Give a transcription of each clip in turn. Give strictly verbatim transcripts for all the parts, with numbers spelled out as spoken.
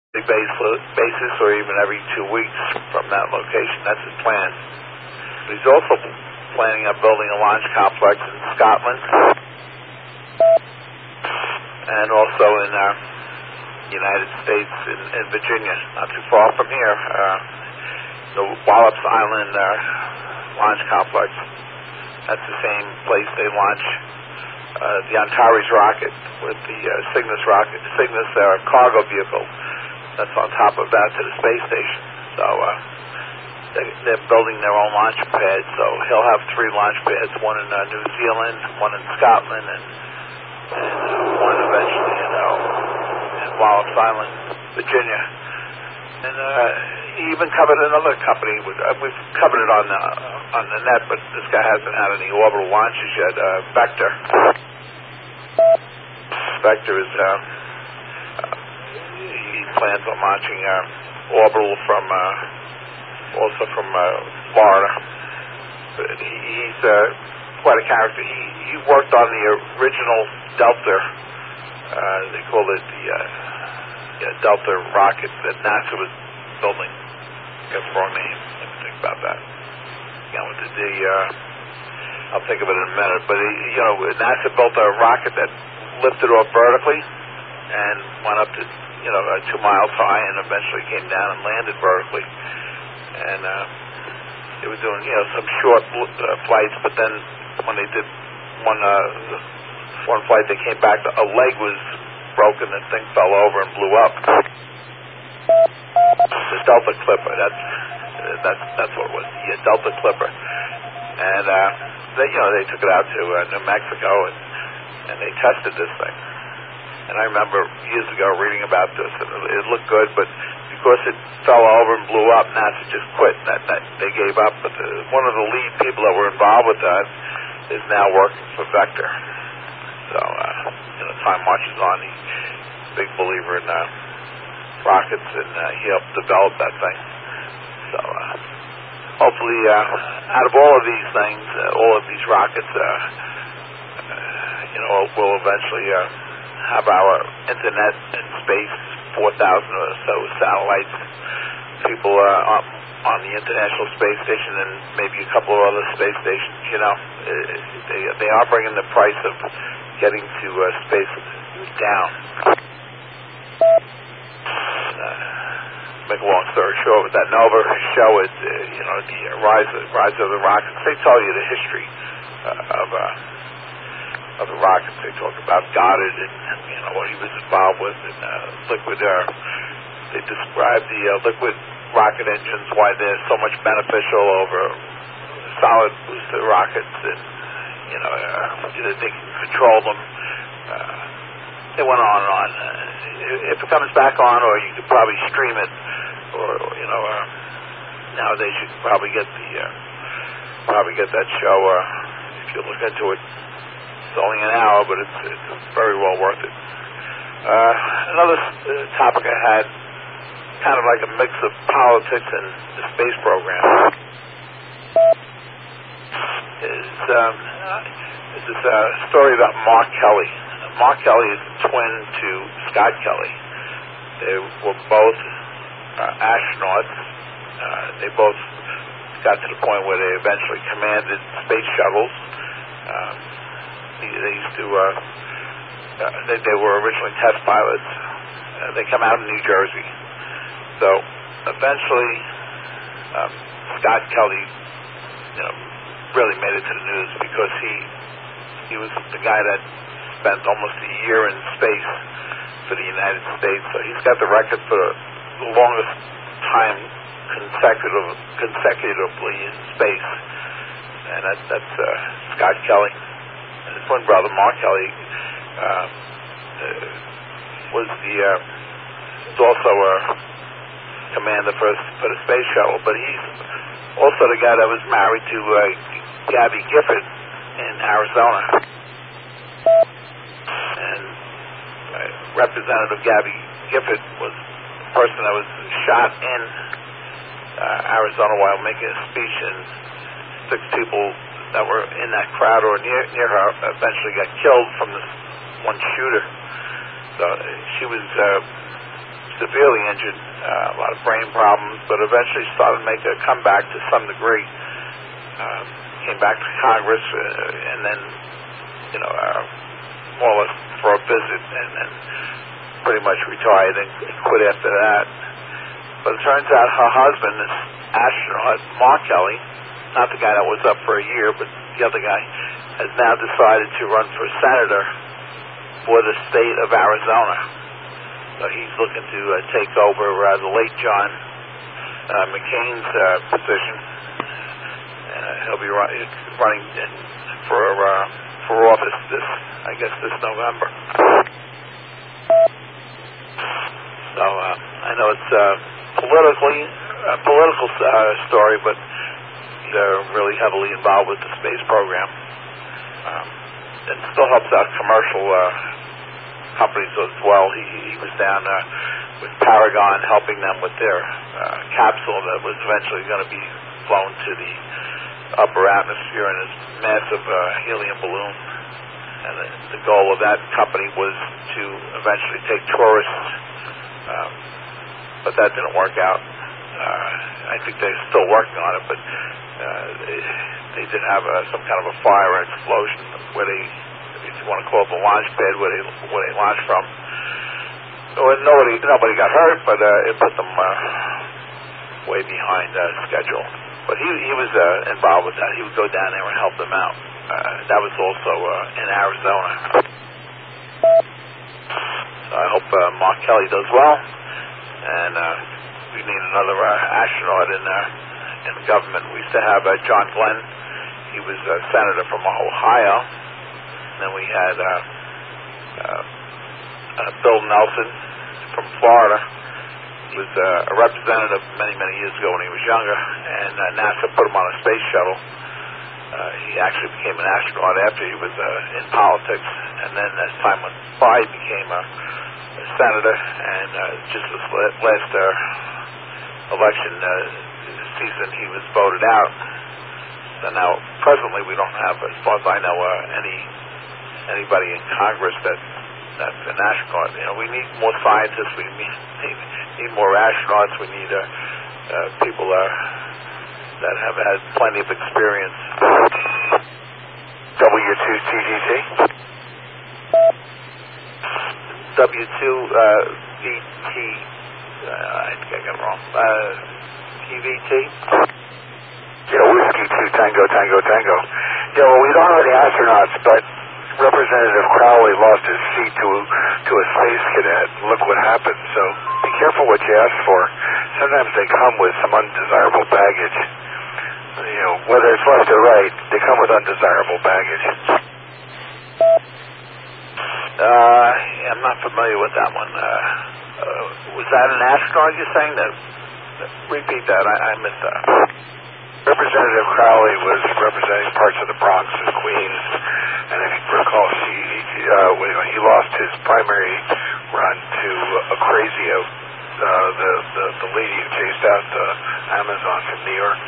base- basis or even every two weeks from that location. That's his plan. He's also planning on building a launch complex in Scotland and also in uh, the United States in, in Virginia, not too far from here. Uh, the Wallops Island uh, launch complex. That's the same place they launch uh, the Antares rocket with the uh, Cygnus rocket, Cygnus uh, cargo vehicle. That's on top of that to the space station. So uh, they, they're building their own launch pad. So he'll have three launch pads: one in uh, New Zealand, one in Scotland, and, and uh, one eventually in, uh, in Wallops Island, Virginia. And uh, he even covered another company. With, uh, we've covered it on the on the net, but this guy hasn't had any orbital launches yet. Uh, Vector. Vector is. Uh, he plans on launching uh, orbital from uh, also from uh, Florida. But he, he's uh, quite a character. He he worked on the original Delta. Uh, they call it the. Uh, Yeah, Delta rocket that NASA was building. That's the wrong name. Let me think about that. You know, the, the uh, I'll think of it in a minute. But it, you know, NASA built a rocket that lifted off vertically and went up to you know uh, two miles high and eventually came down and landed vertically. And uh, they were doing you know some short uh, flights, but then when they did one uh, one flight, they came back. A leg was broken, the thing fell over and blew up. The Delta Clipper, that's that's that's what it was. The Delta Clipper, and uh, they you know they took it out to uh, New Mexico and and they tested this thing. And I remember years ago reading about this, and it looked good, but because it fell over and blew up, NASA just quit. That, that they gave up. But the, one of the lead people that were involved with that is now working for Vector. So, uh, you know, time marches on. He's a big believer in uh, rockets, and uh, he helped develop that thing. So, uh, hopefully, uh, out of all of these things, uh, all of these rockets, uh, uh, you know, we'll eventually uh, have our internet in space, four thousand or so satellites, people uh, on, on the International Space Station, and maybe a couple of other space stations. You know, uh, they they are bringing the price of getting to uh, space down. Uh, make a long story short, with that Nova show, it uh, you know the uh, rise of, rise of the rockets. They tell you the history uh, of uh, of the rockets. They talk about Goddard and you know what he was involved with, and uh, liquid. Uh, they describe the uh, liquid rocket engines, why they're so much beneficial over solid booster rockets, and you know, uh, either they can control them. Uh, they went on and on. Uh, if it comes back on, or you could probably stream it, or, or you know, uh, nowadays you could probably get the uh, probably get that show. Uh, if you look into it, it's only an hour, but it's it's very well worth it. Uh, another uh, topic I had, kind of like a mix of politics and the space program, is um, is this uh, story about Mark Kelly. Mark Kelly is the twin to Scott Kelly. They were both uh, astronauts. Uh, they both got to the point where they eventually commanded space shuttles. Um, they, they used to. Uh, uh, they, they were originally test pilots. Uh, they come out of New Jersey. So eventually, um, Scott Kelly, you know, really made it to the news because he he was the guy that spent almost a year in space for the United States. So he's got the record for the longest time consecutive, consecutively in space, and that, that's uh, Scott Kelly. And his twin brother, Mark Kelly, uh, uh, was the uh, was also a commander for for the space shuttle, but he's also the guy that was married to uh, Gabby Gifford in Arizona. And uh, Representative Gabby Gifford was the person that was shot in uh, Arizona while making a speech, and six people that were in that crowd or near near her eventually got killed from this one shooter. So uh, she was uh, severely injured, uh, a lot of brain problems, but eventually started to make a comeback to some degree. Uh, came back to Congress, uh, and then, you know, uh, more or less for a visit, and then pretty much retired and quit after that. But it turns out her husband, this astronaut, Mark Kelly, not the guy that was up for a year, but the other guy, has now decided to run for senator for the state of Arizona. So he's looking to uh, take over uh, the late John uh, McCain's uh, position. Uh, he'll be run, running in for uh, for office this, I guess, this November. So uh, I know it's uh, politically a political uh, story, but they're really heavily involved with the space program. Um, it still helps out commercial uh, companies as well. He, he was down uh, with Paragon helping them with their uh, capsule that was eventually going to be flown to the upper atmosphere in this massive uh, helium balloon. And the, the goal of that company was to eventually take tourists, um, but that didn't work out. Uh, I think they're still working on it, but uh, they, they did have a, some kind of a fire or explosion where they, if you want to call it the launch pad, where they where they launched from. So nobody nobody got hurt, but uh, it put them uh, way behind uh, schedule. But he he was uh, involved with that. He would go down there and help them out. Uh, that was also uh, in Arizona. So I hope uh, Mark Kelly does well, and uh, we need another uh, astronaut in uh, in the government. We used to have uh, John Glenn. He was a senator from Ohio. And then we had uh, uh, uh, Bill Nelson from Florida. He was uh, a representative many, many years ago when he was younger, and uh, NASA put him on a space shuttle. Uh, he actually became an astronaut after he was uh, in politics, and then as time went by, he became a, a senator, and uh, just this last uh, election uh, season, he was voted out. So now, presently, we don't have, as far as I know, uh, any anybody in Congress that that's an astronaut. You know, we need more scientists. We need, need, need more astronauts. We need uh, uh, people uh, that have had plenty of experience. W two T G T? W two uh, V T, uh, I think I got it wrong. Uh, T V T? Yeah, Whiskey two Tango Tango Tango. Yeah, well, we don't have any astronauts, but Representative Crowley lost his seat to to a space cadet. Look what happened. So be careful what you ask for. Sometimes they come with some undesirable baggage. You know, whether it's left or right, they come with undesirable baggage. Uh, yeah, I'm not familiar with that one. Uh, uh, was that an astronaut you're saying? That, that repeat that. I, I missed that. Representative Crowley was representing parts of the Bronx and Queens, and if you recall, he, uh, when he lost his primary run to Ocasio, uh, the, the the lady who chased out the Amazon from New York.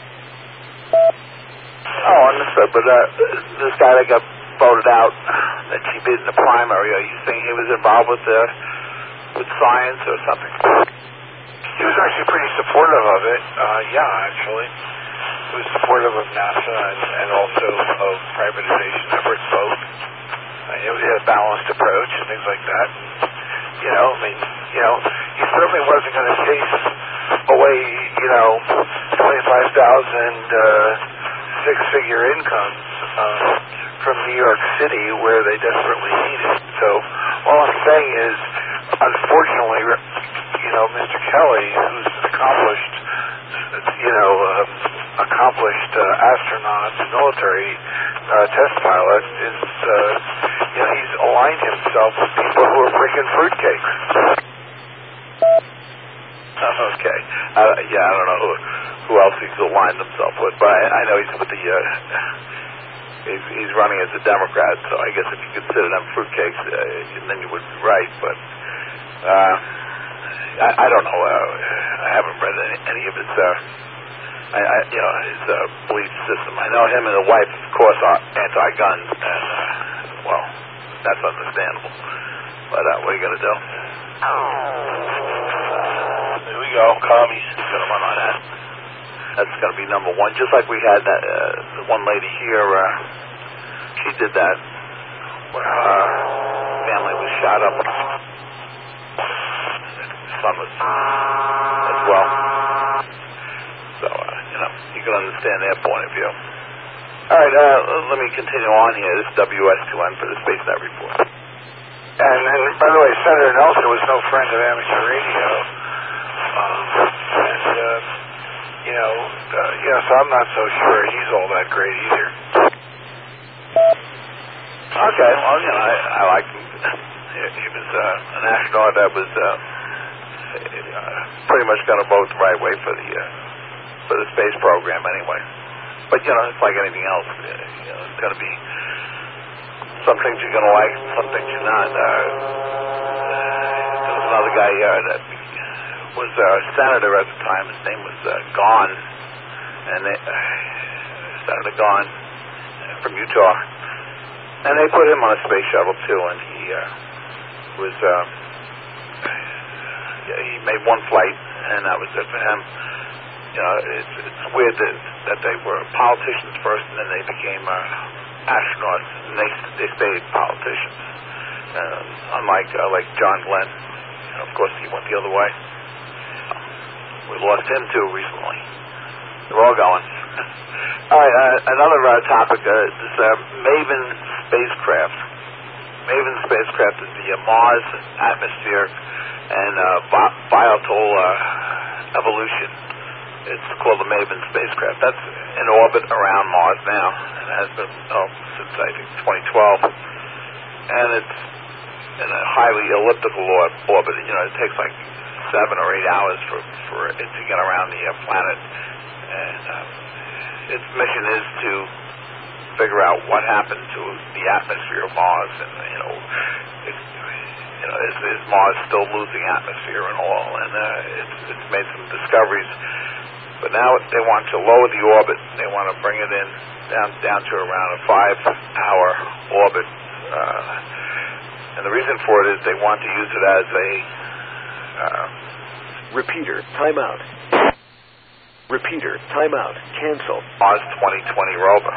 Oh, understood. But uh, this guy that got voted out, that she beat in the primary, are you saying he was involved with uh, with science or something? He was actually pretty supportive of it. Uh, yeah, actually. He was supportive of NASA and, and also of privatization efforts, both. Uh, you know, he had a balanced approach and things like that. And, you know, I mean, you know, he certainly wasn't going to chase away, you know, twenty-five thousand uh, six-figure incomes uh, from New York City where they desperately need it. So all I'm saying is, unfortunately, you know, Mister Kelly, who's an accomplished, you know, um, accomplished uh, astronaut, military uh, test pilot, is, uh, you know, he's aligned himself with people who are freaking fruitcakes. Okay. Uh, yeah, I don't know who, who else he's aligned himself with, but I, I know he's with the, uh, he's, he's running as a Democrat, so I guess if you consider them fruitcakes, uh, then you would be right, but uh, I, I don't know. Uh, I haven't read any, any of his, uh, I, I, you know, his uh, belief system. I know him and the wife, of course, are anti-gun, and, uh, well, that's understandable. But uh, what are you going to do? go, commies. He's going to run on that. That's going to be number one. Just like we had that uh, the one lady here, uh, she did that when her family was shot up. Her son was as well. So, uh, you know, you can understand their point of view. All right, uh, let me continue on here. This is W S two N for the SpaceNet Report. And, and by the way, Senator Nelson was no friend of amateur radio. Um, and, uh, you know, uh, yes, I'm not so sure he's all that great either. Okay, well, you know, I, I like him. He was uh, an astronaut that was uh, uh, pretty much going to vote the right way for the uh, for the space program anyway. But, you know, it's like anything else. Uh, you know, it's going to be some things you're going to like, some things you're not. Uh, there was another guy uh, that was a senator at the time. His name was uh, Gahn, and they, uh, Senator Gahn uh, from Utah. And they put him on a space shuttle, too, and he uh, was, uh, yeah, he made one flight, and that was it for him. You know, it's, it's weird that, that they were politicians first, and then they became uh, astronauts, and they, they stayed politicians. Uh, unlike uh, like John Glenn. You know, of course, he went the other way. We lost him, too, recently. They're all going. All right, uh, another uh, topic, uh, this uh, MAVEN spacecraft. MAVEN spacecraft is the uh, Mars atmosphere and uh, bi- volatile uh, evolution. It's called the MAVEN spacecraft. That's in orbit around Mars now, and has been oh, since, I think, twenty twelve. And it's in a highly elliptical orbit. You know, it takes like seven or eight hours for, for it to get around the uh, planet. And uh, its mission is to figure out what happened to the atmosphere of Mars, and you know, if, you know, is, is Mars still losing atmosphere and all? And uh, it's, it's made some discoveries, but now they want to lower the orbit. They want to bring it in down down to around a five-hour orbit, uh, and the reason for it is they want to use it as a uh, repeater timeout. Repeater, timeout, cancel. Mars twenty twenty rover.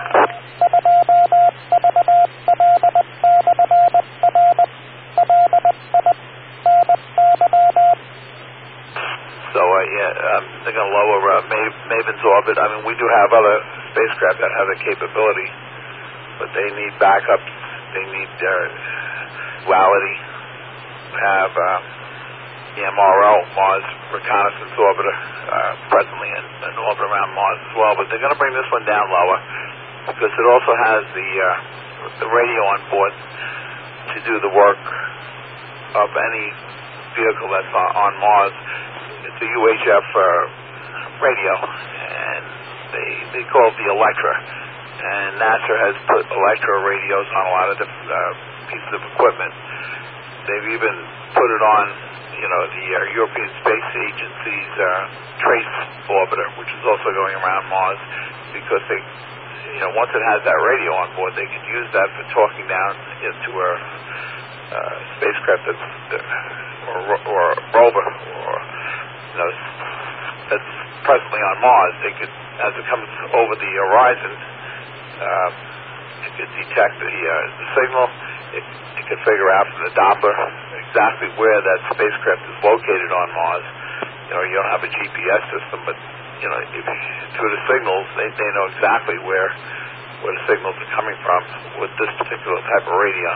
So, uh, yeah, um, they're going to lower uh, Ma- MAVEN's orbit. I mean, we do have other spacecraft that have the capability, but they need backups. They need uh, duality. We have uh, the M R O, Mars Reconnaissance Orbiter, uh, presently in, in orbit around Mars as well. But they're going to bring this one down lower because it also has the uh, the radio on board to do the work of any vehicle that's on, on Mars. It's a U H F uh, radio, and they they call it the Electra. And NASA has put Electra radios on a lot of different uh, pieces of equipment. They've even put it on, you know, the uh, European Space Agency's uh, Trace orbiter, which is also going around Mars, because they, you know, once it has that radio on board, they can use that for talking down into a uh, spacecraft that's, uh, or, or a rover, or, you know, that's presently on Mars. They could, as it comes over the horizon, uh, it could detect the, uh, the signal. It, it could figure out from the Doppler exactly where that spacecraft is located on Mars. You know, you don't have a G P S system, but, you know, if, through the signals, they, they know exactly where where the signals are coming from with this particular type of radio.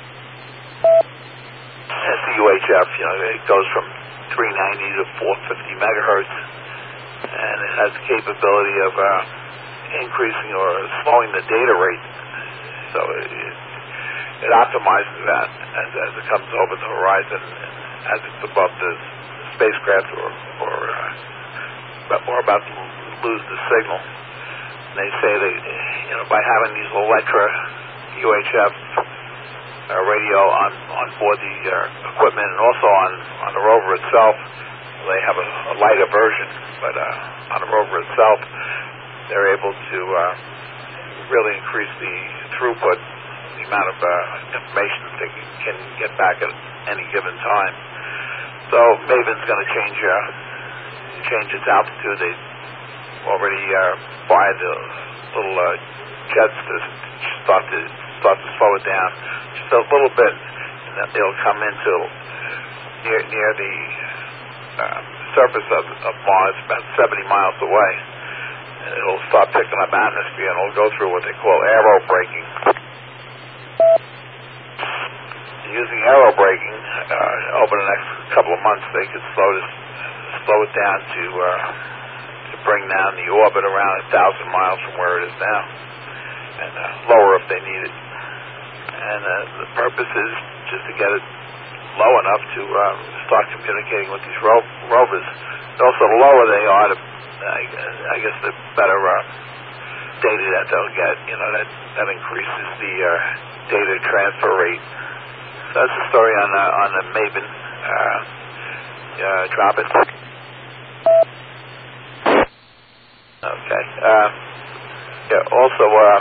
It's the U H F, you know, it goes from three ninety to four fifty megahertz, and it has the capability of uh, increasing or slowing the data rate. So it, it optimizes that as, as it comes over the horizon, as it's above the spacecraft or or, uh, or about to lose the signal. And they say that, you know, by having these Electra U H F uh, radio on on board the uh, equipment, and also on on the rover itself, they have a, a lighter version, but uh, on the rover itself, they're able to uh, really increase the throughput, the amount of uh, information that they can get back at any given time. So MAVEN's going to change uh, change its altitude, they already uh, fired the little uh, jets to start to start to slow it down just a little bit, and then they'll come into near near the uh, surface of, of Mars, about seventy miles away. And it'll start picking up atmosphere, and it'll go through what they call aerobraking. Using aerobraking uh, over the next couple of months, they could slow this, slow it down to uh, to bring down the orbit around a thousand miles from where it is now, and uh, lower if they need it. And uh, the purpose is just to get it low enough to uh, start communicating with these ro- rovers. And also, the lower they are, the, I, I guess the better uh, data that they'll get. You know, that that increases the uh, data transfer rate. So that's the story on uh, on the Maven. Uh, uh, drop it. Okay. Uh, yeah. Also, uh,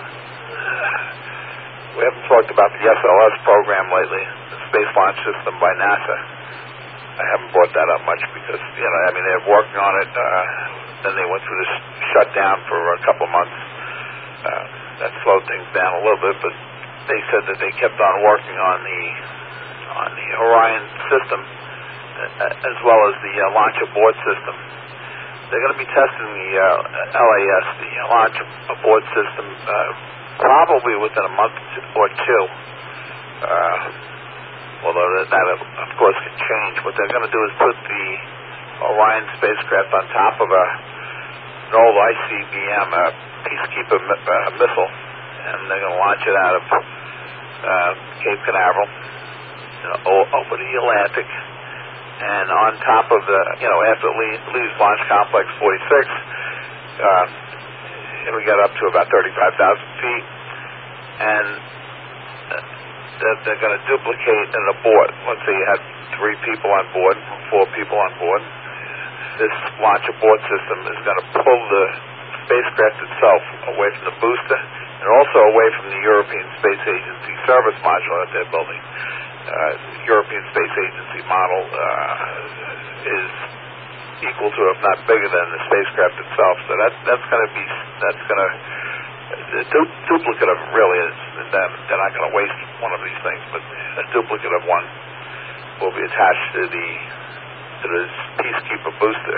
we haven't talked about the S L S program lately, the Space Launch System by NASA. I haven't brought that up much because, you know, I mean, they're working on it. Uh, then they went through this shutdown for a couple of months. Uh, that slowed things down a little bit, but they said that they kept on working on the on the Orion system uh, as well as the uh, launch abort system. They're going to be testing the uh, L A S, the launch abort system, uh, probably within a month or two. Uh, although that, that, of course, can change. What they're going to do is put the Orion spacecraft on top of a, an old I C B M, a Peacekeeper uh, missile, and they're going to launch it out of uh, Cape Canaveral, you know, over the Atlantic. And on top of the, you know, after it leaves Launch Complex forty-six, uh, it'll get up to about thirty-five thousand feet. And they're, they're going to duplicate an abort. Let's say you had three people on board, four people on board. This launch abort system is going to pull the spacecraft itself away from the booster and also away from the European Space Agency service module that they're building. Uh, the European Space Agency model uh, is equal to, if not bigger than, the spacecraft itself. So that that's going to be that's going to the du- duplicate of it really is. They're, they're not going to waste one of these things, but a duplicate of one will be attached to the to this Peacekeeper booster.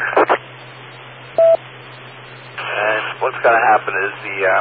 And what's going to happen is the uh,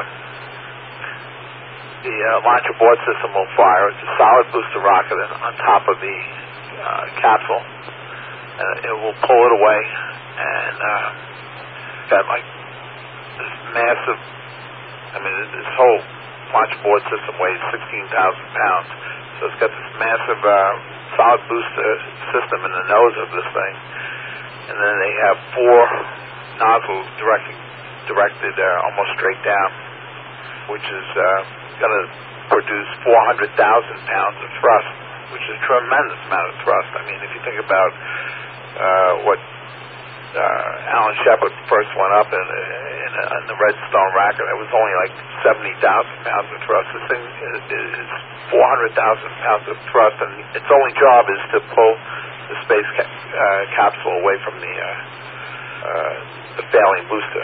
the uh, launch abort system will fire. It's a solid booster rocket on top of the uh, capsule, and it will pull it away. And uh, got like this massive. I mean, this whole launch abort system weighs sixteen thousand pounds, so it's got this massive uh, solid booster system in the nose of this thing, and then they have four nozzles directing, directed uh, almost straight down, which is uh, going to produce four hundred thousand pounds of thrust, which is a tremendous amount of thrust. I mean, if you think about uh, what uh, Alan Shepard first went up in, in, in the Redstone rocket, it was only like seventy thousand pounds of thrust. This thing is, is four hundred thousand pounds of thrust, and its only job is to pull the space ca- uh, capsule away from the, uh, uh, the failing booster.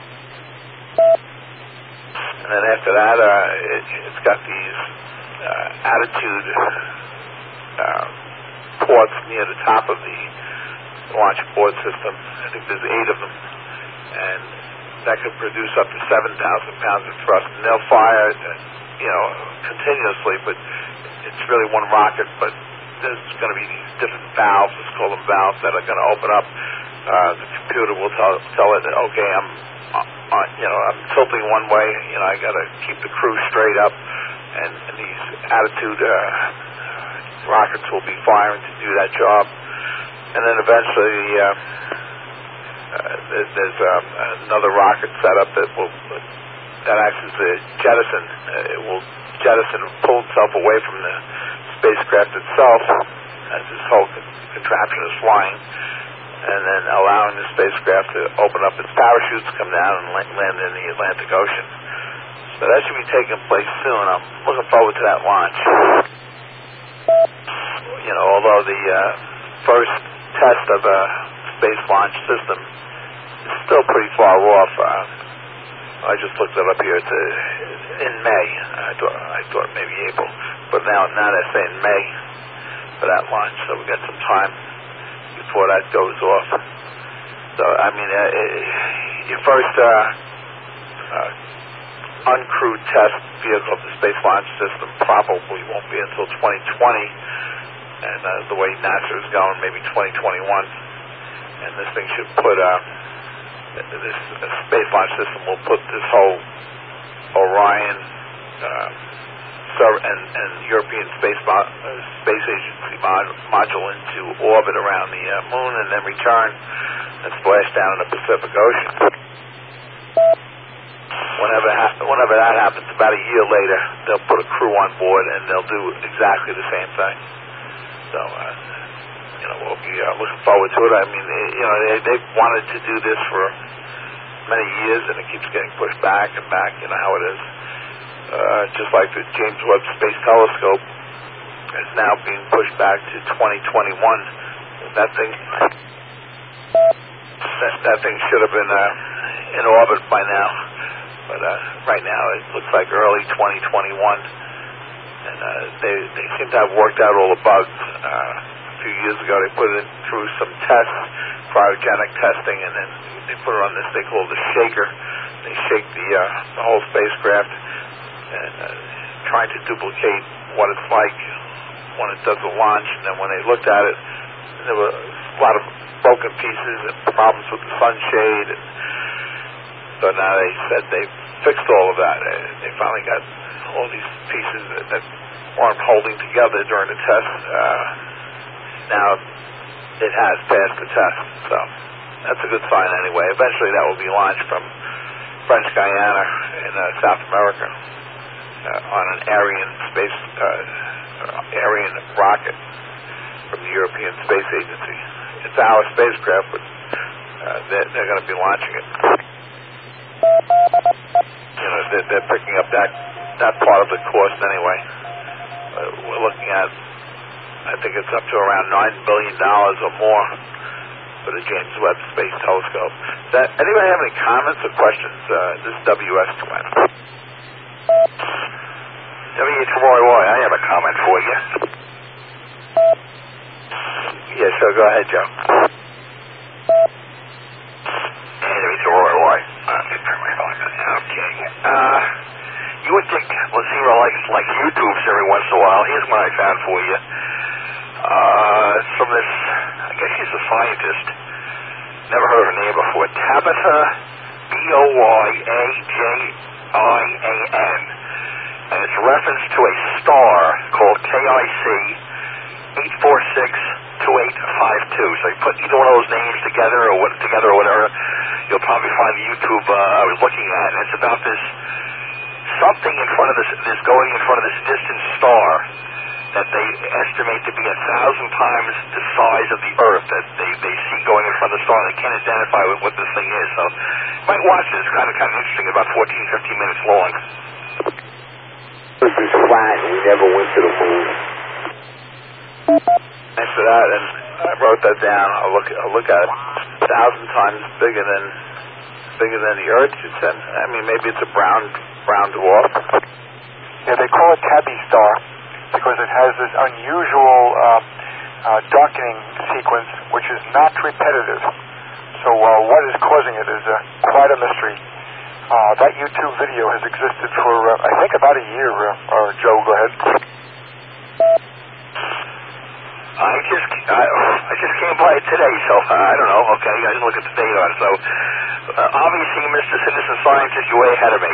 And then after that, uh, it, it's got these uh, attitude uh, ports near the top of the launch abort system. I think there's eight of them, and that could produce up to seven thousand pounds of thrust. And they'll fire, you know, continuously, but it's really one rocket. But there's going to be these different valves, let's call them valves, that are going to open up. Uh, the computer will tell tell it that, okay, I'm Uh, you know, I'm tilting one way, you know, I got to keep the crew straight up, and, and these attitude uh, rockets will be firing to do that job. And then eventually uh, uh, there's, there's um, another rocket setup that will that acts as a jettison. Uh, it will jettison and pull itself away from the spacecraft itself as this whole con- contraption is flying, and then allowing the spacecraft to open up its parachutes, come down, and land in the Atlantic Ocean. So that should be taking place soon. I'm looking forward to that launch. You know, although the uh, first test of a space launch system still pretty far off. Uh, I just looked it up here. It's uh, in May. I thought I thought maybe April, but now now they're saying May for that launch. So we got some time before that goes off. So I mean, uh, your first uh, uh, uncrewed test vehicle of the Space Launch System probably won't be until twenty twenty, and uh, the way NASA is going, maybe twenty twenty-one. And this thing should put uh, this uh, Space Launch System will put this whole Orion uh, and, and European Space Mo- uh, Space Agency mod- module into orbit around the uh, moon, and then return and splash down in the Pacific Ocean. Whenever ha- whenever that happens, about a year later, they'll put a crew on board and they'll do exactly the same thing. So, uh, you know, we'll be uh, looking forward to it. I mean, they, you know, they, they've wanted to do this for many years, and it keeps getting pushed back and back. You know how it is. Uh, just like the James Webb Space Telescope is now being pushed back to twenty twenty-one. That thing, that, that thing should have been uh, in orbit by now. But uh, right now, it looks like early twenty twenty-one, and uh, they they seem to have worked out all the bugs. Uh, a few years ago, they put it through some tests, cryogenic testing, and then they put it on this thing called the shaker. They shake the uh, the whole spacecraft, and uh, trying to duplicate what it's like when it does a launch. And then when they looked at it, there were a lot of broken pieces and problems with the sunshade. And so now they said they fixed all of that. They finally got all these pieces that, that weren't holding together during the test. Uh, now it has passed the test, so that's a good sign anyway. Eventually that will be launched from French Guiana in uh, South America uh, on an Ariane space uh, Ariane rocket from the European Space Agency. It's our spacecraft, but uh, they're, they're going to be launching it. You know, they're, they're picking up that that part of the cost anyway. Uh, we're looking at, I think it's up to around nine billion dollars or more for the James Webb Space Telescope. Does anybody have any comments or questions? Uh, this is W S Twin. W H Roy Roy, I have a comment for you. Yeah, sure. Go ahead, Joe. W H Roy Roy. Okay. Uh, you would think Lazima likes like YouTubes every once in a while. Here's one I found for you. Uh, it's from this, I guess she's a scientist. Never heard of her name before. Tabitha, B O Y A J I A N. And it's a reference to a star called K I C eight four six two eight five two. So you put either one of those names together or what, together or whatever, you'll probably find the YouTube uh, I was looking at. And it's about this something in front of this, this going in front of this distant star that they estimate to be a thousand times the size of the Earth that they, they see going in front of the star. They can't identify what, what this thing is. So you might watch it. It's kind of kind of interesting. About fourteen, fifteen minutes long. Earth is flat and we never went to the moon. Thanks for that, and I wrote that down. I'll look. I'll look at it. A thousand times bigger than bigger than the Earth. You said. I mean, maybe it's a brown brown dwarf. Yeah, they call it Tabby star because it has this unusual uh, uh, darkening sequence, which is not repetitive. So uh, what is causing it is uh, quite a mystery. Uh, that YouTube video has existed for, uh, I think, about a year. Uh, uh, Joe, go ahead. I just I, I just came by it today, so uh, I don't know. Okay, I didn't look at the date on it. So uh, obviously, Mister Citizen Scientist, you're way ahead of me.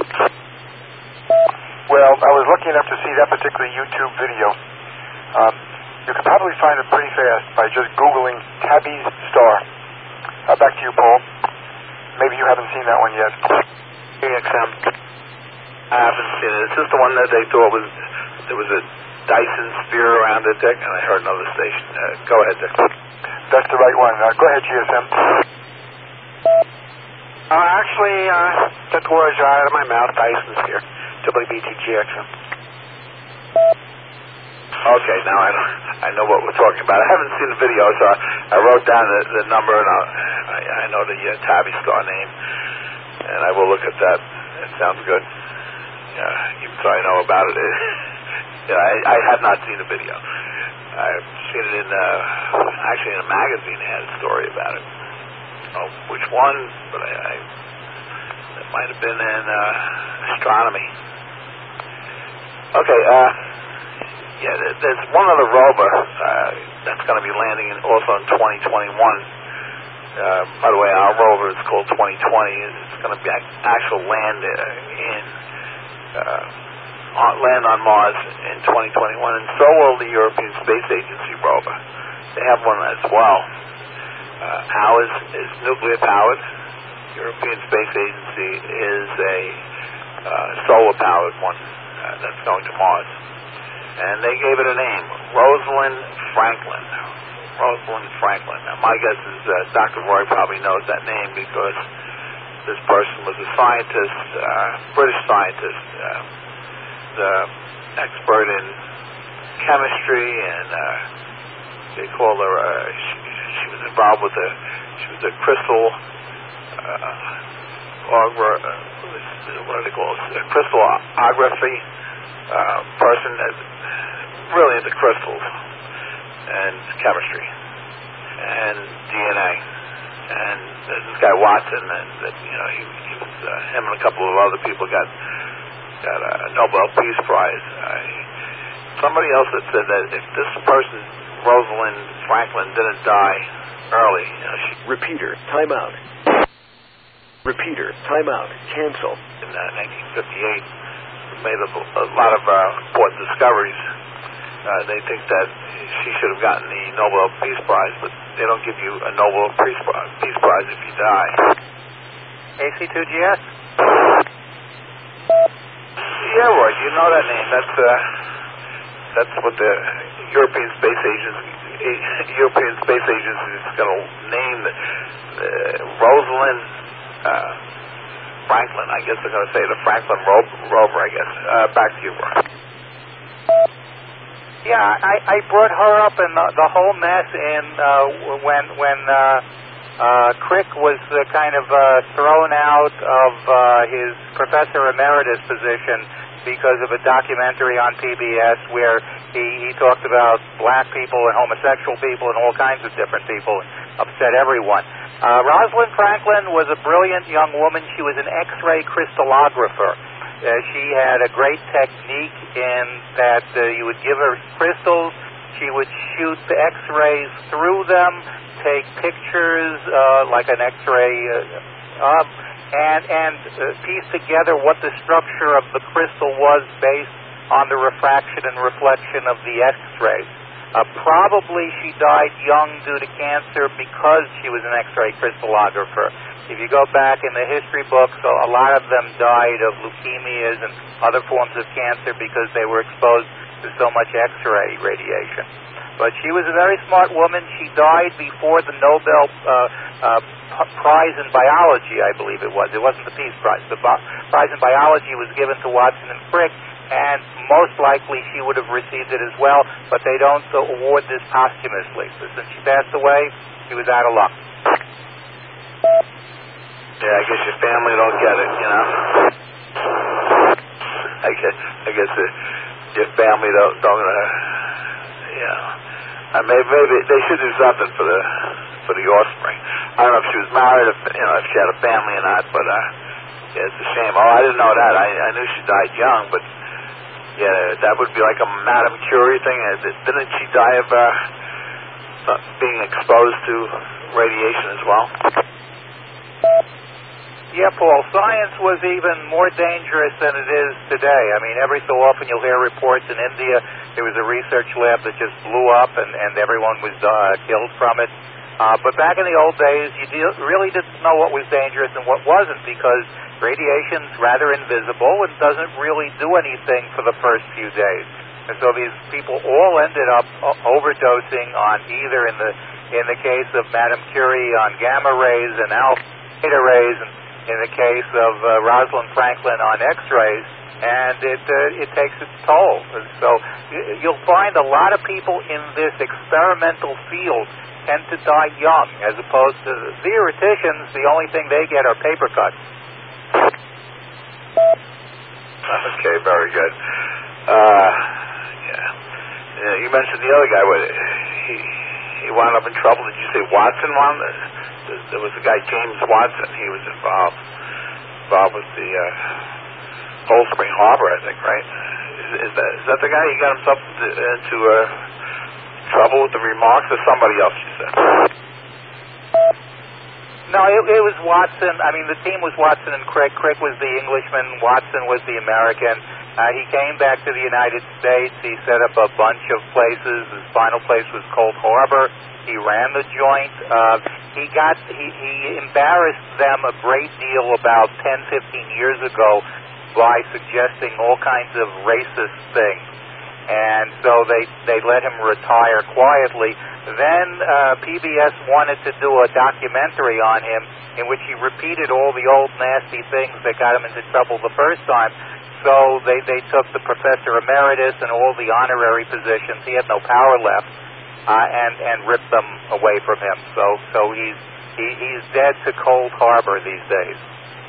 Well, I was lucky enough to see that particular YouTube video. Um, you can probably find it pretty fast by just Googling Tabby's star. Uh, back to you, Paul. Maybe you haven't seen that one yet. A X M. I haven't seen it. Is this the one that they thought was there was a Dyson sphere around it, Dick? And I heard another station. Uh, go ahead, Dick. That's the right one. Uh, go ahead, G S M. Uh, actually, uh, took the words right out of my mouth. Dyson sphere. W B T G X M. Okay, now I know, I know what we're talking about. I haven't seen the video, so I, I wrote down the, the number, and I'll, I, I know the uh, Tabby Star name, and I will look at that. It sounds good. Yeah, even so I know about it. it yeah, I, I have not seen the video. I've seen it in, uh, actually in a magazine. They had a story about it. Oh, which one? But I, I it might have been in uh, astronomy. Okay, uh, yeah, there's one other rover uh, that's going to be landing in, also in twenty twenty-one. Uh, by the way, our rover is called twenty twenty. It's going to be actual land in uh, on, land on Mars in twenty twenty-one, and so will the European Space Agency rover. They have one as well. Uh, ours is nuclear powered. European Space Agency is a uh, solar powered one uh, that's going to Mars. And they gave it a name, Rosalind Franklin. Rosalind Franklin. Now, my guess is uh, Doctor Roy probably knows that name because this person was a scientist, uh, British scientist, uh, the expert in chemistry, and uh, they call her, uh, she, she was involved with the, she was a crystal, uh, augur, uh, what do they call it, a crystallography uh, person that really into crystals and chemistry and D N A. And this guy Watson, and that, you know, he, he was, uh, him and a couple of other people got got a Nobel Peace Prize. Uh, somebody else had said that if this person, Rosalind Franklin, didn't die early, you know, she... Repeater, timeout. Repeater, timeout, cancel. In uh, nineteen fifty-eight, made a, a lot of uh, important discoveries. Uh, they think that she should have gotten the Nobel Peace Prize, but they don't give you a Nobel Peace Prize, Peace Prize if you die. A C two G S? Yeah, Roy, you know that name. That's uh, that's what the European Space Agency, European Space Agency is going to name the, the Rosalind uh, Franklin. I guess they're going to say the Franklin ro- rover. I guess. Uh, back to you, Roy. Yeah, I, I brought her up in the, the whole mess in uh, when when uh, uh, Crick was uh, kind of uh, thrown out of uh, his professor emeritus position because of a documentary on P B S where he, he talked about black people and homosexual people and all kinds of different people and upset everyone. Uh, Rosalind Franklin was a brilliant young woman. She was an X-ray crystallographer. Uh, she had a great technique in that uh, you would give her crystals, she would shoot the X-rays through them, take pictures uh, like an X-ray, uh, um, and, and uh, piece together what the structure of the crystal was based on the refraction and reflection of the X-rays. Uh, probably she died young due to cancer because she was an X-ray crystallographer. If you go back in the history books, a lot of them died of leukemias and other forms of cancer because they were exposed to so much X-ray radiation. But she was a very smart woman. She died before the Nobel uh, uh, P- Prize in Biology, I believe it was. It wasn't the Peace Prize. The Bo- Prize in Biology was given to Watson and Crick, and most likely she would have received it as well, but they don't uh, award this posthumously. So since she passed away, she was out of luck. Yeah, I guess your family don't get it, you know. I guess, I guess uh, your family don't, don't, uh, you know. Uh, maybe, maybe they should do something for the for the offspring. I don't know if she was married, if you know, if she had a family or not. But uh, yeah, it's a shame. Oh, I didn't know that. I, I knew she died young, but yeah, that would be like a Madame Curie thing. Didn't she die of uh, being exposed to radiation as well? Yeah, Paul, science was even more dangerous than it is today. I mean, every so often you'll hear reports in India there was a research lab that just blew up and, and everyone was uh, killed from it. Uh, but back in the old days, you de- really didn't know what was dangerous and what wasn't because radiation's rather invisible and doesn't really do anything for the first few days. And so these people all ended up o- overdosing on either in the in the case of Madame Curie on gamma rays and alpha beta rays and in the case of uh, Rosalind Franklin on X-rays, and it uh, it takes its toll. So you'll find a lot of people in this experimental field tend to die young, as opposed to the theoreticians. The only thing they get are paper cuts. Okay, very good. Uh, yeah. yeah. You mentioned the other guy. He he wound up in trouble. Did you say Watson wound? There was a guy, James Watson. He was involved involved with the uh, Cold Spring Harbor, I think, right? Is, is that is that the guy? He got himself into, into uh, trouble with the remarks, or somebody else? You said. No, it, it was Watson. I mean, the team was Watson and Crick. Crick was the Englishman. Watson was the American. Uh, he came back to the United States. He set up a bunch of places. His final place was Cold Harbor. He ran the joint. Uh, he got he, he embarrassed them a great deal about ten, fifteen years ago by suggesting all kinds of racist things. And so they, they let him retire quietly. Then uh, P B S wanted to do a documentary on him in which he repeated all the old nasty things that got him into trouble the first time. So they, they took the professor emeritus and all the honorary positions. He had no power left, uh, and, and ripped them away from him. So so he's he, he's dead to Cold Harbor these days.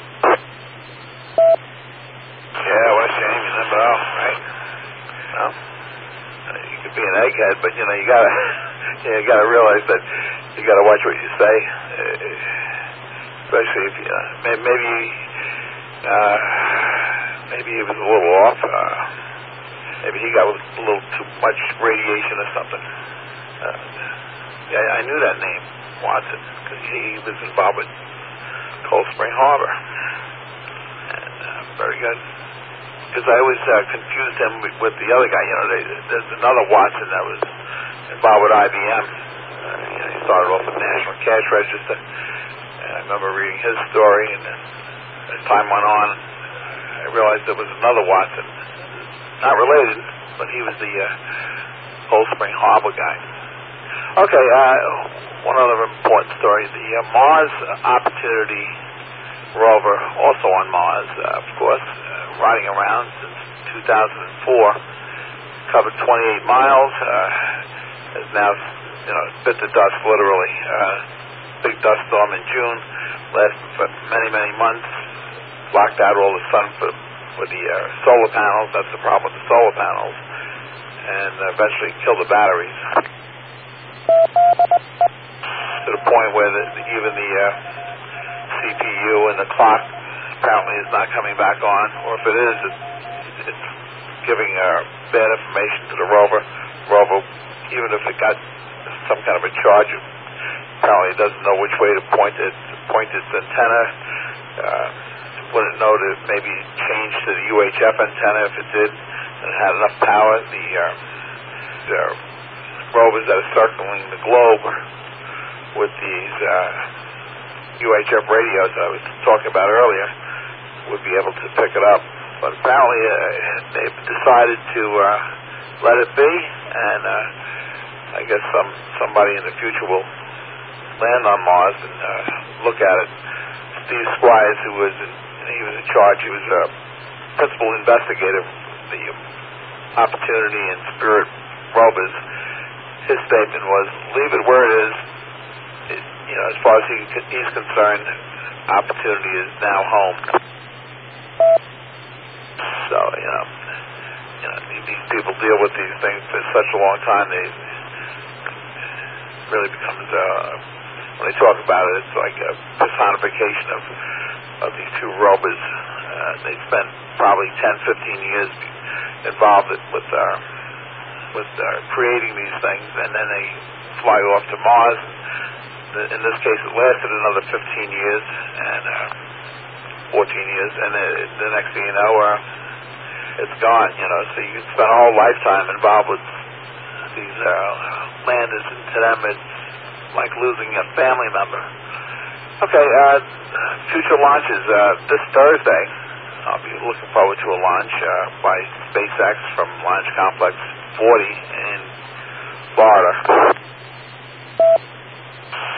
Yeah, what a shame. You never know, right? Well, you could be an egghead, but you know you gotta you, know, you gotta realize that you gotta watch what you say, uh, especially if you uh, maybe maybe, uh, maybe he was a little off. Uh, maybe he got a little too much radiation or something. Uh, yeah, I knew that name, Watson, because he was involved with Cold Spring Harbor. And, uh, very good. Because I always uh, confused him with, with the other guy. You know, they, there's another Watson that was involved with I B M. Uh, you know, he started off with National Cash Register. And I remember reading his story, and then as time went on, I realized there was another Watson, not related, but he was the uh, Cold Spring Harbor guy. Okay, uh, one other important story: the uh, Mars Opportunity rover, also on Mars, uh, of course. Riding around since two thousand four, covered twenty-eight miles, uh, has now, you know, bit the dust literally. Uh, big dust storm in June, lasted for many, many months, blocked out all the sun for, with the uh, solar panels. That's the problem with the solar panels, and eventually killed the batteries. To the point where the, the, even the uh, C P U and the clock apparently is not coming back on, or if it is, it's, it's giving uh, bad information to the rover. Rover, even if it got some kind of a charge, it apparently doesn't know which way to point it, point its antenna. Uh, wouldn't know to maybe change to the U H F antenna if it did, and it had enough power. The, uh, the rovers that are circling the globe with these uh, U H F radios that I was talking about earlier would be able to pick it up. But apparently uh, they've decided to uh, let it be, and uh, I guess some somebody in the future will land on Mars and uh, look at it. Steve Squires, who was in, he was in charge, he was a principal investigator of the Opportunity and Spirit rovers. His statement was, leave it where it is. It, you know, as far as he, he's concerned, Opportunity is now home. So, you know, you know, these people deal with these things for such a long time, they really becomes, uh, when they talk about it, it's like a personification of, of these two rovers. Uh, they spent probably ten, fifteen years involved with, uh, with uh, creating these things, and then they fly off to Mars. In this case, it lasted another fifteen years, and uh, fourteen years, and uh, the next thing you know, uh, it's gone, you know, so you spend a whole lifetime involved with these uh, landers, and to them it's like losing a family member. Okay, uh, future launches. Uh, this Thursday, I'll be looking forward to a launch uh, by SpaceX from Launch Complex forty in Florida. The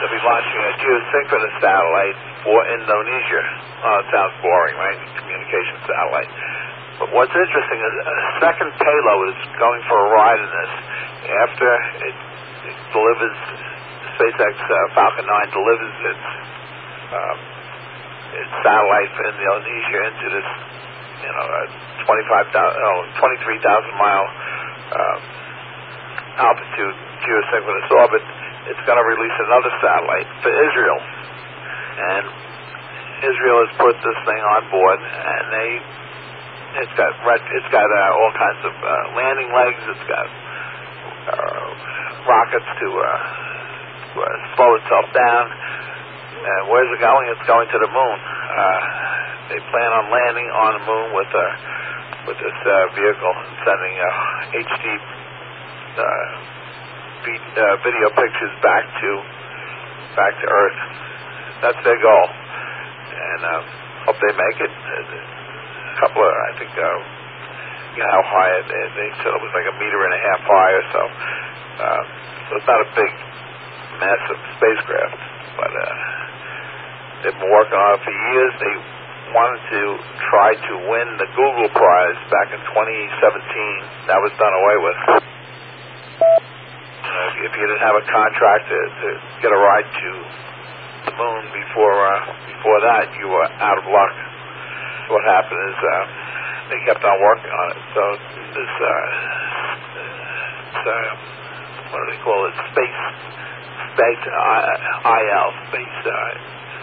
to be launching a geosynchronous satellite for Indonesia. Oh, it sounds boring, right? Communication satellite. But what's interesting is a second payload is going for a ride in this. After it, it delivers, SpaceX uh, Falcon nine delivers its, um, its satellite for Indonesia into this, you know, uh, twenty-five thousand, oh, twenty-three thousand mile uh, altitude geosynchronous orbit. It's going to release another satellite for Israel, and Israel has put this thing on board, and they it's got it's got uh, all kinds of uh, landing legs. It's got uh, rockets to, uh, to uh, slow itself down. And where's it going? It's going to the moon. Uh, they plan on landing on the moon with a with this uh, vehicle, and sending uh, H D uh, v- uh, video pictures back to back to Earth. That's their goal, and uh, hope they make it. A couple of, I think, uh, you know how high it, they, they said it was like a meter and a half high or so. Uh, so it's not a big, massive spacecraft, but uh, they've been working on it for years. They wanted to try to win the Google Prize back in twenty seventeen. That was done away with. You know, if, if you didn't have a contract to, to get a ride to the moon before uh, before that, you were out of luck. What happened is uh, they kept on working on it. So this, uh, this uh, what do they call it? Space, space, uh, I L, space. Uh,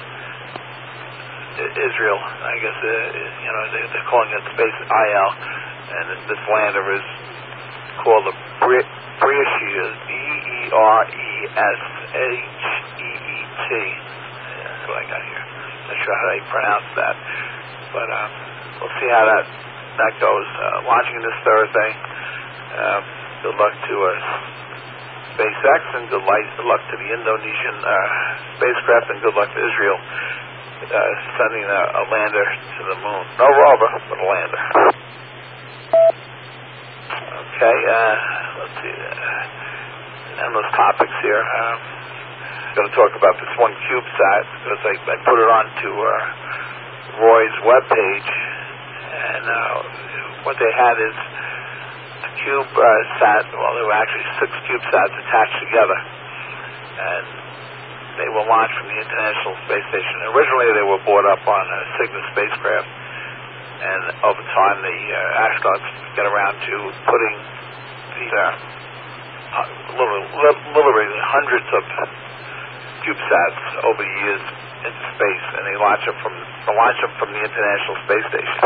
Israel, I guess, uh, you know, they, they're calling it Space I L, and this lander is called the Beresheet, B E R E S H E E T. That's what I got here. Not sure how they pronounce that, but um, we'll see how that that goes. Uh, launching this Thursday. Um, good luck to us. SpaceX, and good luck to the Indonesian uh, spacecraft, and good luck to Israel. Uh, sending a, a lander to the moon. No rover, but a lander. Okay, uh, let's see. Uh, endless topics here. Um, I'm going to talk about this one CubeSat because I, I put it onto uh, Roy's webpage, and uh, what they had is a CubeSat. Well, there were actually six CubeSats attached together, and they were launched from the International Space Station. Originally, they were brought up on a Cygnus spacecraft, and over time, the uh, astronauts get around to putting these uh, literally hundreds of CubeSats over the years into space, and they launch them from they launch them from the International Space Station.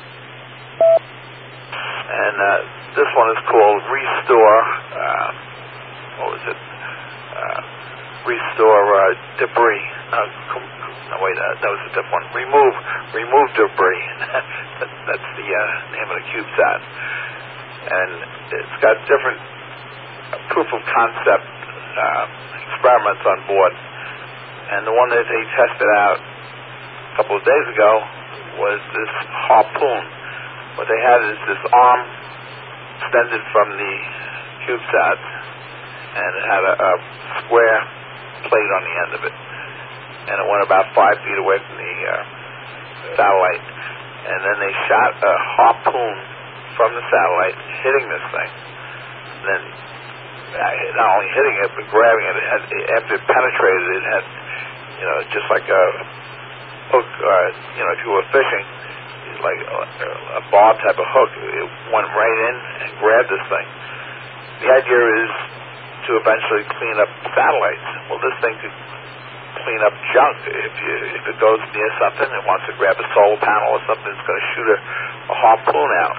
And uh, this one is called Restore. Uh, what was it? Uh, Restore uh, debris. No, no wait, uh, that was a different one. Remove, remove debris. that, that's the uh, name of the CubeSat, and it's got different uh, proof of concept uh, experiments on board. And the one that they tested out a couple of days ago was this harpoon. What they had is this arm extended from the CubeSat, and it had a, a square plate on the end of it, and it went about five feet away from the uh, satellite, and then they shot a harpoon from the satellite, hitting this thing, and then uh, not only hitting it, but grabbing it. It had, after it penetrated, it had, you know, just like a hook, uh, you know, if you were fishing, like a, a bob type of hook, it went right in and grabbed this thing. The idea is to eventually clean up satellites. Well, this thing could clean up junk. If you if it goes near something and wants to grab a solar panel or something, it's going to shoot a, a harpoon out.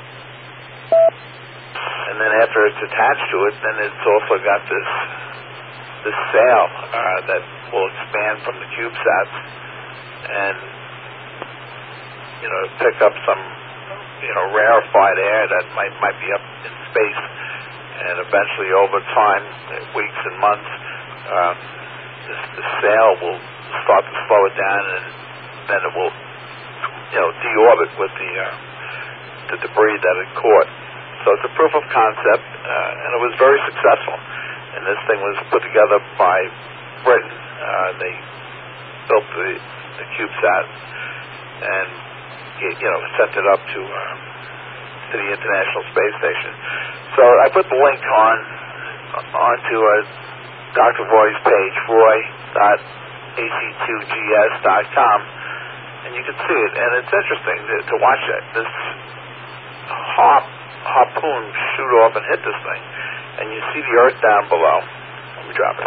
And then after it's attached to it, then it's also got this this sail uh, that will expand from the CubeSats and, you know, pick up some, you know, rarefied air that might might be up in space. And eventually, over time, weeks and months, uh, this, the sail will start to slow it down, and then it will, you know, deorbit with the uh, the debris that it caught. So it's a proof of concept, uh, and it was very successful. And this thing was put together by Britain, uh, uh, they built the, the CubeSat and you know sent it up to uh, to the International Space Station. So I put the link on onto uh, Doctor Roy's page, roy dot a c two g s dot com, and you can see it. And it's interesting to, to watch it. This hop, harpoon shoot off and hit this thing, and you see the Earth down below. Let me drop it.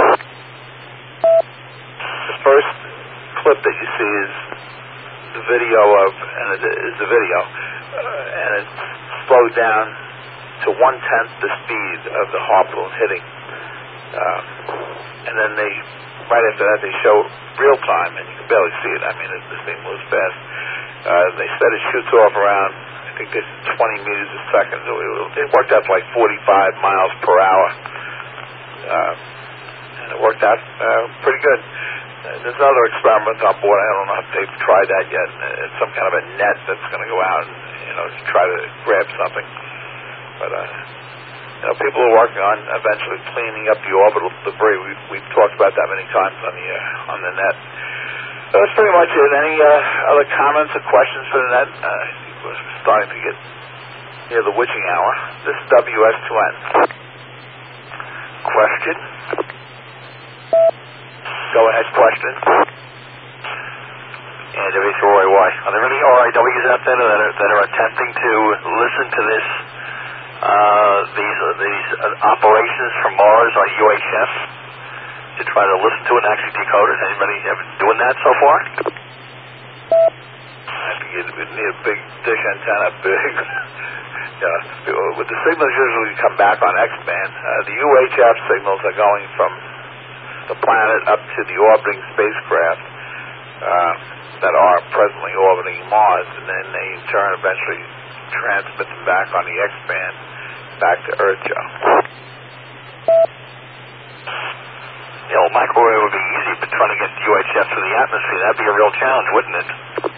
The first clip that you see is the video of, and it is the video, uh, and it's slowed down to one-tenth the speed of the harpoon hitting. Um, and then they, right after that, they show real time, and you can barely see it. I mean, it, this thing moves fast. Uh, they said it shoots off around, I think this is twenty meters a second. So it, it worked out to like forty-five miles per hour. Uh, and it worked out uh, pretty good. Uh, there's another experiment on board. I don't know if they've tried that yet. It's some kind of a net that's going to go out and, you know, to try to grab something. But, uh, you know, people are working on eventually cleaning up the orbital debris. We've, we've talked about that many times on the uh, on the net. So that's pretty much it. Any uh, other comments or questions for the net? Uh, I think we're starting to get near the witching hour. This is W S two N. Question? Go ahead, question. And W S Roy, why? Are there any R I Ws out there that are, that are attempting to listen to this? Uh, these uh, these uh, operations from Mars on U H F to try to listen to it and actually decode it. Anybody ever doing that so far? I think you need a big dish antenna, big. Yeah, with the signals usually come back on X-band. Uh, the U H F signals are going from the planet up to the orbiting spacecraft uh, that are presently orbiting Mars, and then they in turn eventually transmit them back on the X-band back to Earth, Joe. The old microwave would be easy, but trying to get U H F through the atmosphere, that'd be a real challenge, wouldn't it?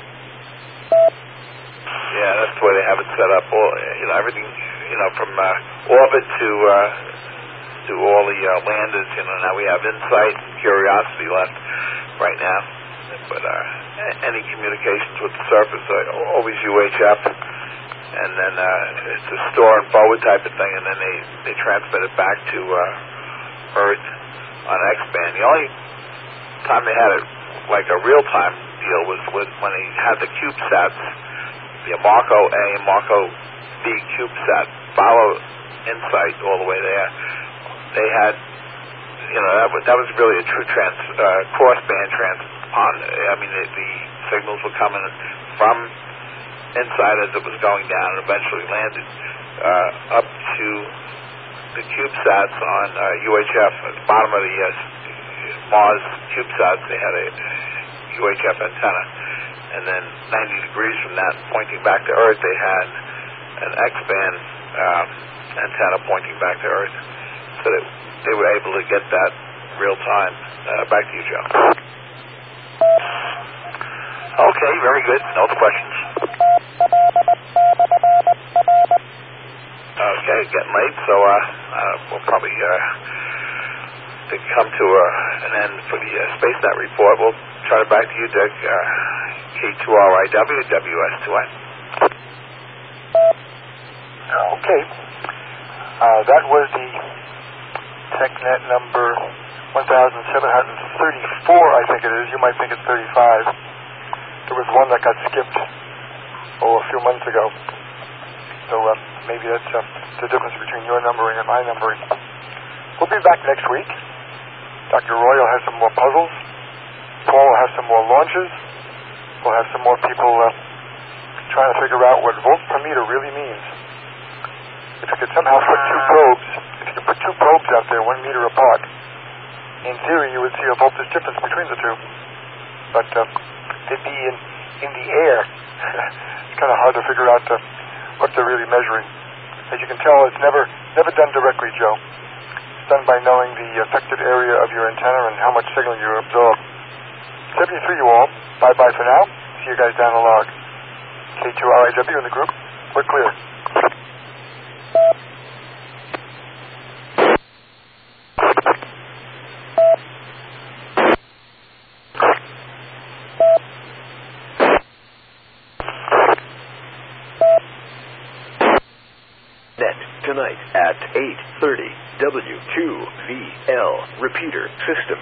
Yeah, that's the way they have it set up. All, you know, everything, you know, from uh, orbit to uh, to all the uh, landers. You know, now we have InSight and Curiosity left right now, but uh, any communications with the surface are always U H F. And then uh, it's a store and forward type of thing, and then they, they transmit it back to uh, Earth on X-band. The only time they had it like a real-time deal was with when they had the CubeSats, the Marco A and Marco B CubeSat, follow InSight all the way there. They had, you know, that was, that was really a true trans, uh, cross-band transponder. I mean, the, the signals were coming from InSight as it was going down and eventually landed uh, up to the CubeSats on uh, U H F. At the bottom of the uh, Mars CubeSats, they had a U H F antenna. And then ninety degrees from that, pointing back to Earth, they had an X-band um, antenna pointing back to Earth. So that they were able to get that real time. Uh, back to you, Joe. Okay, very good. No other questions. Okay, getting late, so uh, uh, we'll probably uh, to come to uh, an end for the uh, SpaceNet report. We'll turn it back to you, Dick. Uh, K two R I W, W S two N. Okay. Uh, that was the TechNet number one thousand seven hundred thirty-four, I think it is. You might think it's thirty-five. There was one that got skipped, oh, a few months ago. So uh, maybe that's uh, the difference between your numbering and my numbering. We'll be back next week. Doctor Roy will have some more puzzles. Paul will have some more launches. We'll have some more people uh, trying to figure out what volt per meter really means. If you could somehow put two probes, if you could put two probes out there one meter apart, in theory you would see a voltage difference between the two. But uh, they'd be in, in the air. It's kind of hard to figure out uh, what they're really measuring. As you can tell, it's never never done directly, Joe. It's done by knowing the affected area of your antenna and how much signal you absorb. seventy-three you all. Bye-bye for now. See you guys down the log. K two R I W in the group. We're clear. tonight at eight thirty. W two V L. Repeater system.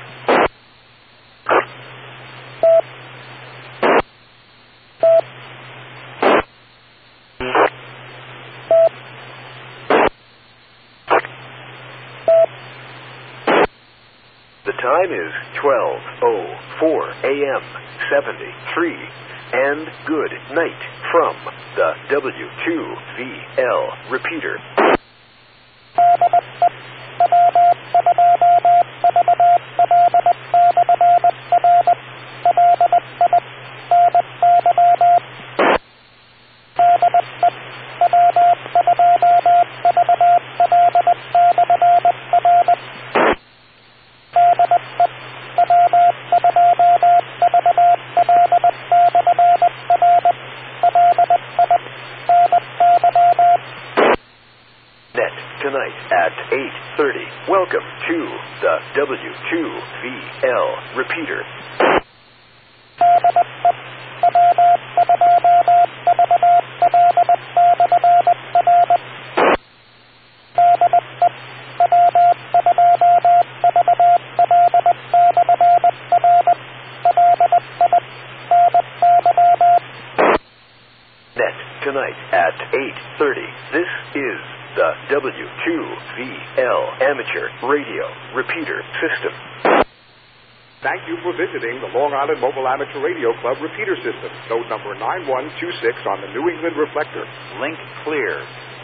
The time is twelve oh four a.m. seventy-three. And good night from the W two V L repeater. Tonight at eight thirty. Welcome to the W two V L repeater. Net tonight at eight thirty. This is the W two V L Amateur Radio Repeater System. Thank you for visiting the Long Island Mobile Amateur Radio Club Repeater System. Node number nine one two six on the New England Reflector. Link clear.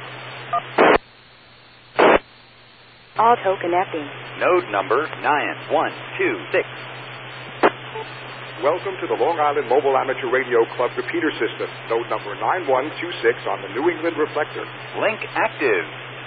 Auto connecting. Node number nine one two six. Welcome to the Long Island Mobile Amateur Radio Club Repeater System. Node number nine one two six on the New England Reflector. Link active.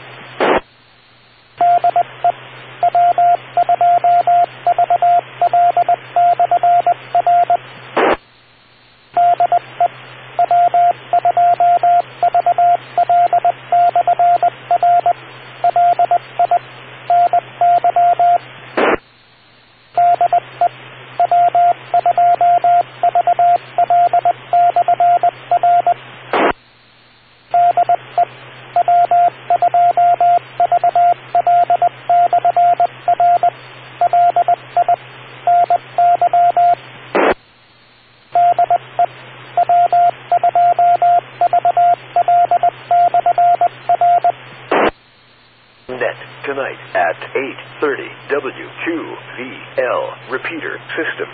Tonight at eight thirty. W two V L repeater system.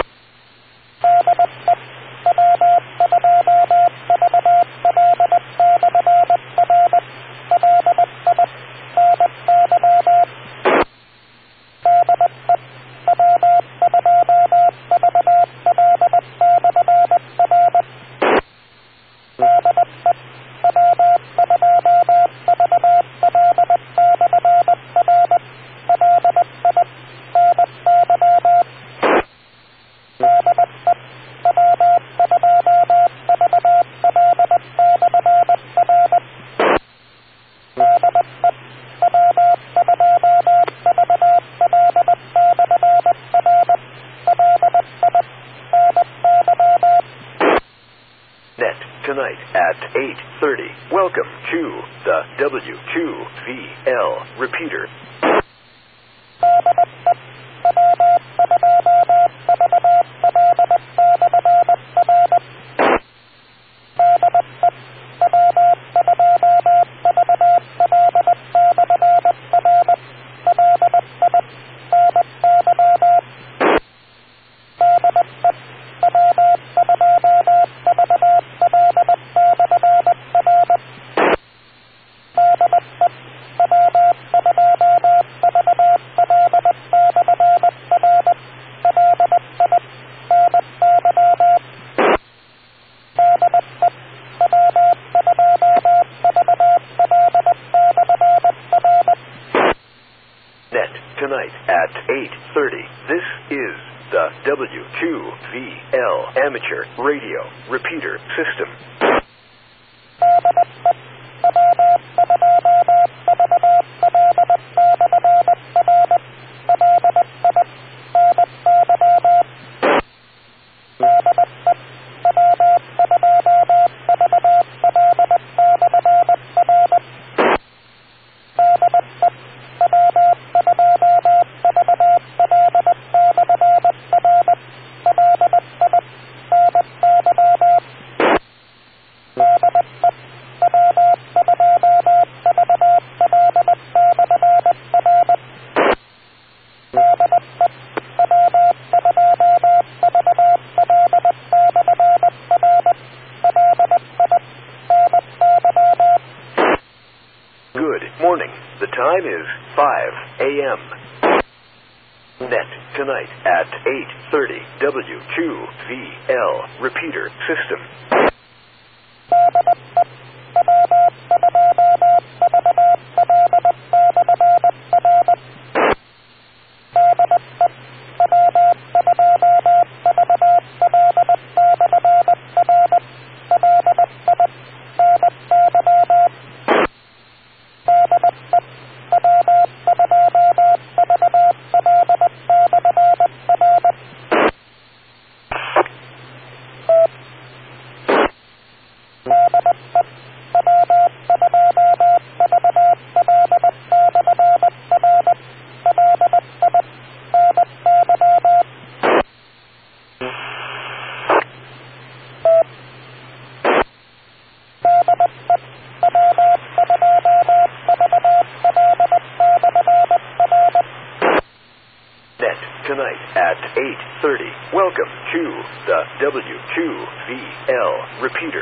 Tonight at eight thirty. Welcome to the W two V L repeater. Tonight at eight thirty. This is the W two V L Amateur Radio Repeater System. time is five a.m. Net tonight at eight thirty. W two V L repeater system. Tonight at eight thirty. Welcome to the W two V L repeater.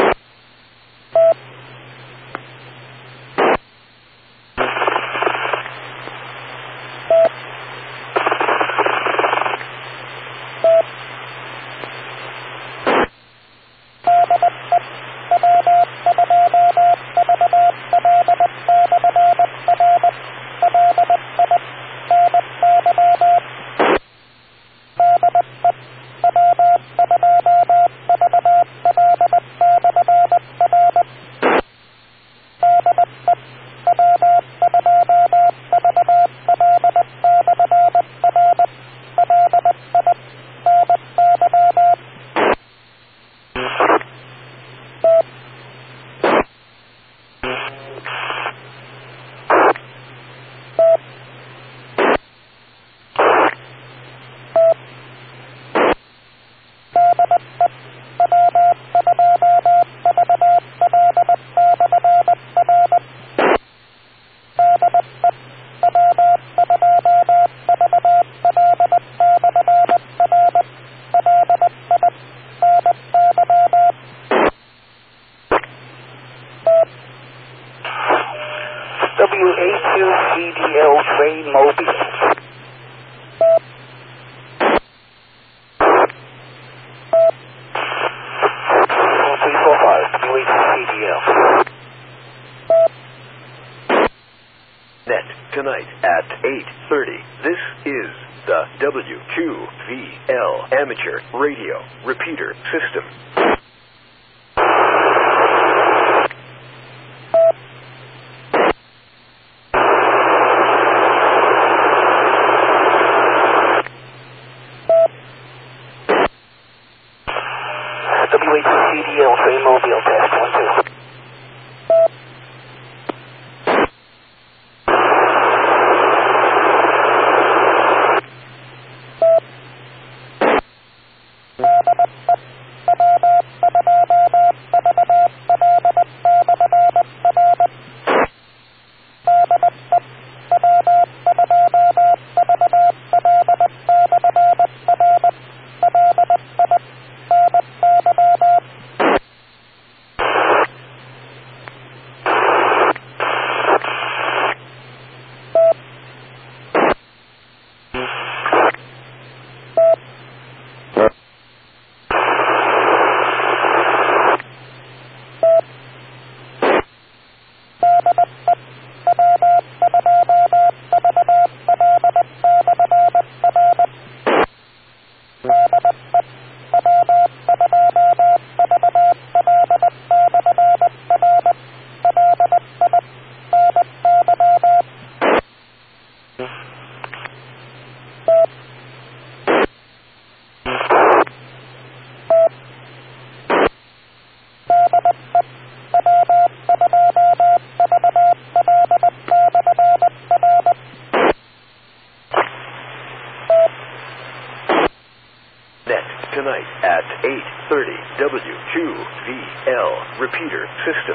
W A two C D L train mobile. three four five, W A two C D L. Net tonight at eight thirty. This is the W two V L amateur radio repeater system. W H C D L train mobile test one two. Tonight at eight thirty, W two V L repeater system.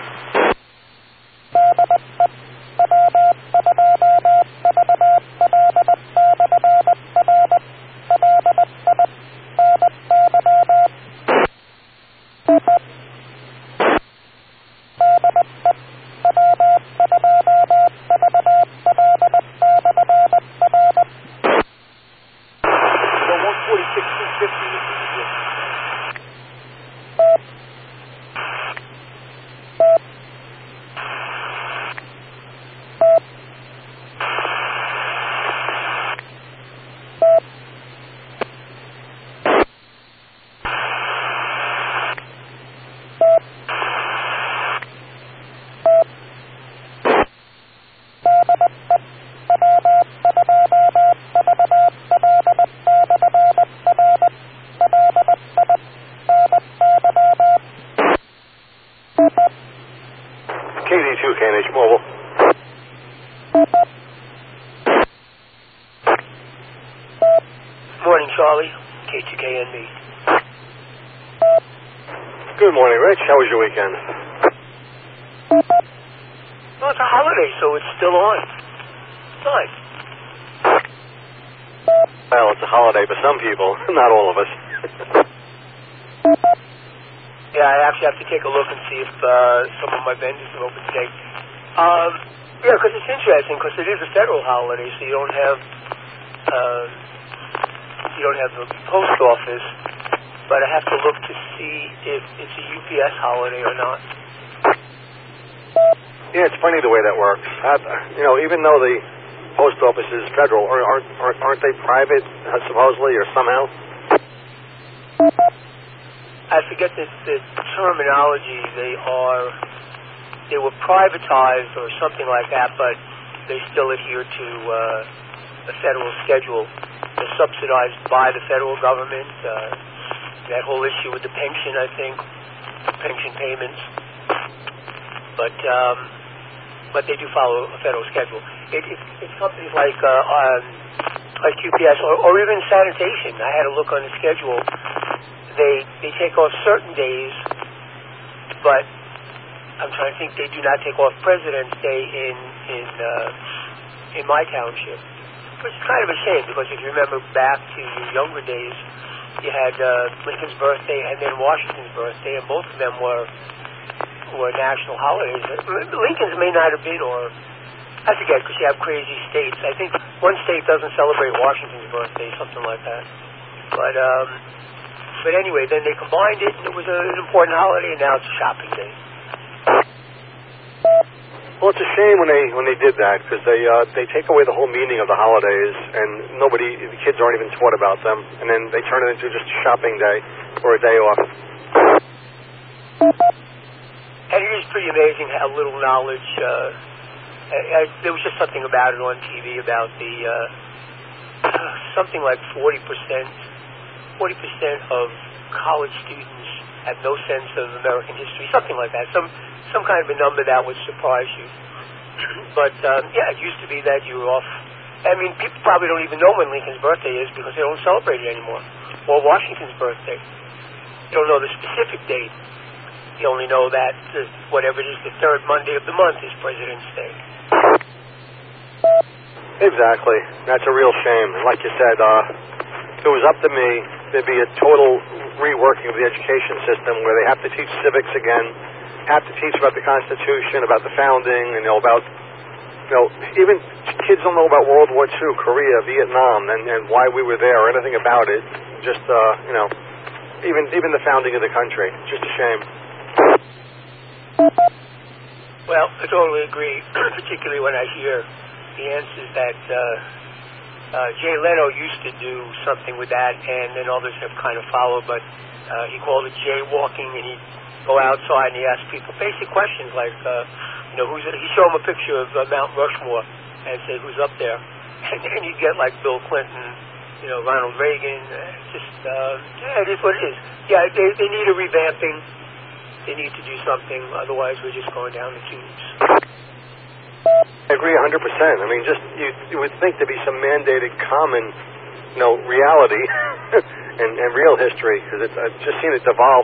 and H Mobile. Morning, Charlie. K two K N B. Good morning, Rich. How was your weekend? Well, it's a holiday, so it's still on. Nice. Well, it's a holiday for some people, not all of us. Yeah, I actually have to take a look and see if uh, some of my vendors are open today. Um, yeah, because it's interesting, because it is a federal holiday, so you don't have uh, you don't have the post office. But I have to look to see if it's a U P S holiday or not. Yeah, it's funny the way that works. Uh, you know, even though the post office is federal, or aren't, aren't, aren't they private, uh, supposedly, or somehow? I forget the, the terminology. They are, they were privatized or something like that, but they still adhere to uh, a federal schedule. They're subsidized by the federal government. Uh, that whole issue with the pension, I think, pension payments. But um, but they do follow a federal schedule. It, it, it's companies like uh, um, like U P S or, or even sanitation. I had a look on the schedule. They they take off certain days, but I'm trying to think. They do not take off President's Day in in uh, in my township, which is kind of a shame because if you remember back to your younger days, you had uh, Lincoln's birthday and then Washington's birthday, and both of them were were national holidays. Lincoln's may not have been, or I forget, because you have crazy states. I think one state doesn't celebrate Washington's birthday, something like that. But um, but anyway, then they combined it, and it was a, an important holiday, and now it's a shopping day. Well, it's a shame when they when they did that, because they uh, they take away the whole meaning of the holidays, and nobody, the kids aren't even taught about them, and then they turn it into just a shopping day or a day off. And it is pretty amazing how little knowledge. Uh, I, I, there was just something about it on T V about the uh, something like forty percent, forty percent of college students have no sense of American history, something like that. Some some kind of a number that would surprise you. But um, yeah, it used to be that you were off. I mean, people probably don't even know when Lincoln's birthday is because they don't celebrate it anymore, or Washington's birthday. You don't know the specific date. You only know that uh, whatever it is, the third Monday of the month is President's Day. Exactly. That's a real shame. Like you said, uh, if it was up to me, there'd be a total reworking of the education system where they have to teach civics again, have to teach about the Constitution, about the founding, and you know about, you know, even kids don't know about World War Two, Korea, Vietnam, and, and why we were there or anything about it. Just, uh, you know, even even the founding of the country. Just a shame. Well, I totally agree, particularly when I hear the answers that uh, uh, Jay Leno used to do something with that, and then others have kind of followed, but uh, he called it jaywalking, and he'd go outside and he asked people basic questions like, uh, you know, who's, he'd show them a picture of uh, Mount Rushmore and say, who's up there? And then you'd get like Bill Clinton, you know, Ronald Reagan, uh, just, uh, yeah, it is what it is. Yeah, they, they need a revamping. They need to do something, otherwise we're just going down the tubes. I agree one hundred percent. I mean, just, you, you would think there'd be some mandated common, you know, reality and, and real history, because I've just seen it devolve